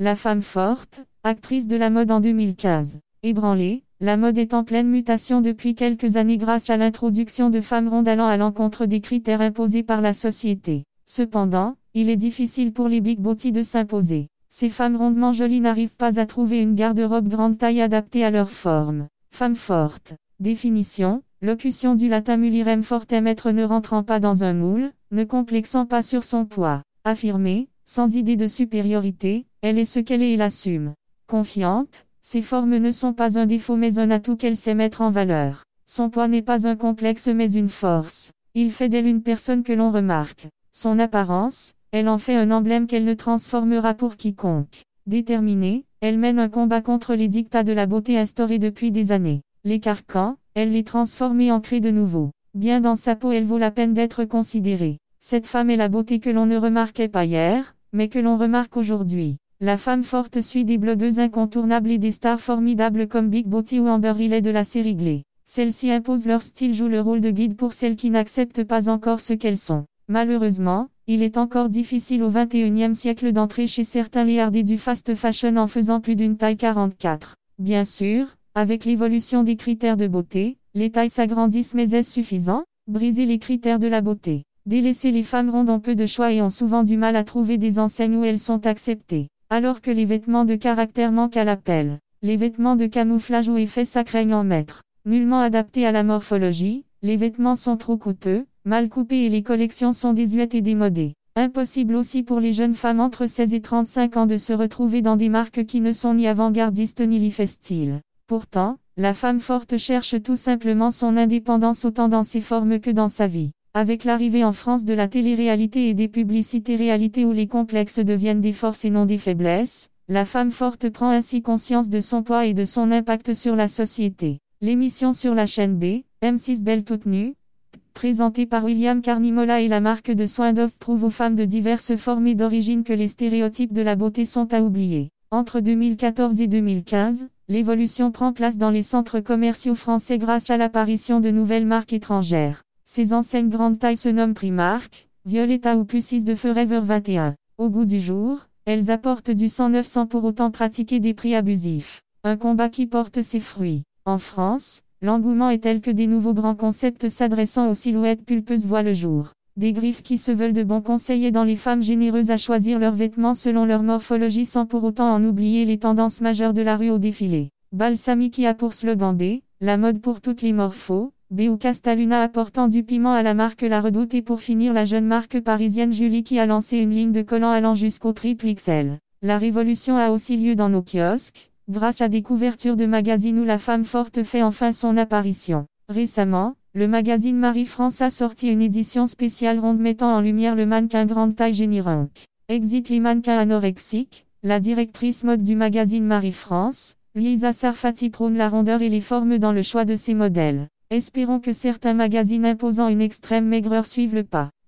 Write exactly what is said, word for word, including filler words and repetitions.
La femme forte, actrice de la mode en deux mille quinze. Ébranlée, la mode est en pleine mutation depuis quelques années grâce à l'introduction de femmes rondes allant à l'encontre des critères imposés par la société. Cependant, il est difficile pour les big body de s'imposer. Ces femmes rondement jolies n'arrivent pas à trouver une garde-robe grande taille adaptée à leur forme. Femme forte. Définition, locution du latin mulirem fortem, être ne rentrant pas dans un moule, ne complexant pas sur son poids. Affirmée, sans idée de supériorité, elle est ce qu'elle est et l'assume. Confiante, ses formes ne sont pas un défaut mais un atout qu'elle sait mettre en valeur. Son poids n'est pas un complexe mais une force. Il fait d'elle une personne que l'on remarque. Son apparence, elle en fait un emblème qu'elle ne transformera pour quiconque. Déterminée, elle mène un combat contre les dictats de la beauté instaurés depuis des années. Les carcans, elle les transforme et en crée de nouveaux. Bien dans sa peau, elle vaut la peine d'être considérée. Cette femme est la beauté que l'on ne remarquait pas hier, mais que l'on remarque aujourd'hui. La femme forte suit des blogueuses incontournables et des stars formidables comme Big Booty ou Amber Riley de la série Glee. Celles-ci imposent leur style, jouent le rôle de guide pour celles qui n'acceptent pas encore ce qu'elles sont. Malheureusement, il est encore difficile au vingt et unième siècle d'entrer chez certains léardés du fast fashion en faisant plus d'une taille quarante-quatre. Bien sûr, avec l'évolution des critères de beauté, les tailles s'agrandissent, mais est-ce suffisant? Briser les critères de la beauté. Délaisser les femmes rondes ont peu de choix et ont souvent du mal à trouver des enseignes où elles sont acceptées. Alors que les vêtements de caractère manquent à l'appel. Les vêtements de camouflage ou effet ça craignent en maître. Nullement adaptés à la morphologie, les vêtements sont trop coûteux, mal coupés et les collections sont désuètes et démodées. Impossible aussi pour les jeunes femmes entre seize et trente-cinq ans de se retrouver dans des marques qui ne sont ni avant-gardistes ni lifestyle. Pourtant, la femme forte cherche tout simplement son indépendance autant dans ses formes que dans sa vie. Avec l'arrivée en France de la télé-réalité et des publicités réalité où les complexes deviennent des forces et non des faiblesses, la femme forte prend ainsi conscience de son poids et de son impact sur la société. L'émission sur la chaîne B, M six Belle toute nue, présentée par William Carnimola et la marque de soins Dove, prouve aux femmes de diverses formes et d'origines que les stéréotypes de la beauté sont à oublier. Entre deux mille quatorze et deux mille quinze, l'évolution prend place dans les centres commerciaux français grâce à l'apparition de nouvelles marques étrangères. Ces enseignes grande taille se nomment Primark, Violetta ou Plus de Forever vingt et un. Au goût du jour, elles apportent du cent neuf sans pour autant pratiquer des prix abusifs. Un combat qui porte ses fruits. En France, l'engouement est tel que des nouveaux grands concepts s'adressant aux silhouettes pulpeuses voient le jour. Des griffes qui se veulent de bons conseils aidant les femmes généreuses à choisir leurs vêtements selon leur morphologie sans pour autant en oublier les tendances majeures de la rue au défilé. Balsamic qui a pour slogan B, la mode pour toutes les morphos. B ou Castaluna apportant du piment à la marque La Redoute et pour finir la jeune marque parisienne Julie qui a lancé une ligne de collants allant jusqu'au triple X L. La révolution a aussi lieu dans nos kiosques, grâce à des couvertures de magazines où la femme forte fait enfin son apparition. Récemment, le magazine Marie-France a sorti une édition spéciale ronde mettant en lumière le mannequin grande taille Jenny Rank. Exit les mannequins anorexiques, la directrice mode du magazine Marie-France, Lisa Sarfati prône la rondeur et les formes dans le choix de ses modèles. Espérons que certains magazines imposant une extrême maigreur suivent le pas.